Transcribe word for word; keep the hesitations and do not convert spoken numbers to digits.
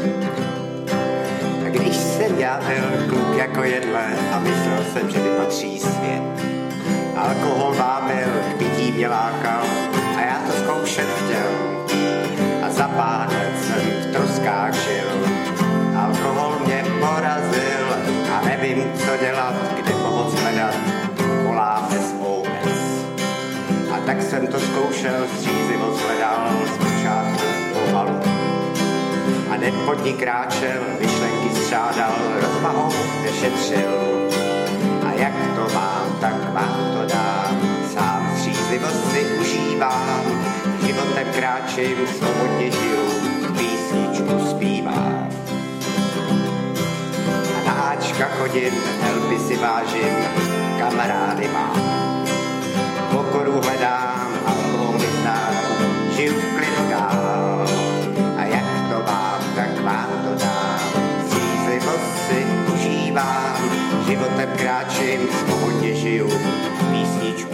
Když jsem já byl kluk jako jedle a myslel jsem, že mi patří svět. Alkohol bábel, k pití mě lákal a já to zkoušet chtěl. A za pár let jsem v troskách žil. Alkohol mě porazil a nevím, co dělat, kde pomoc hledat. Volám S O S. A tak jsem to zkoušel, střízivost hledal zpočátku pomalu. A den pod ní kráčel, myšlenky střádal, rozvahou nešetřil. A jak to mám, tak vám to dám, sám střízivost si užívám. Životem kráčím, svobodně žiju, písničku zpívám. A na Ačka chodím, helpy si vážím, kamarády mám. Pokoru hledám, alkohol neznám, žiju v klidu dál. A jak to mám, tak vám to dám, střízivost si užívám. Životem kráčím, svobodně žiju, písničku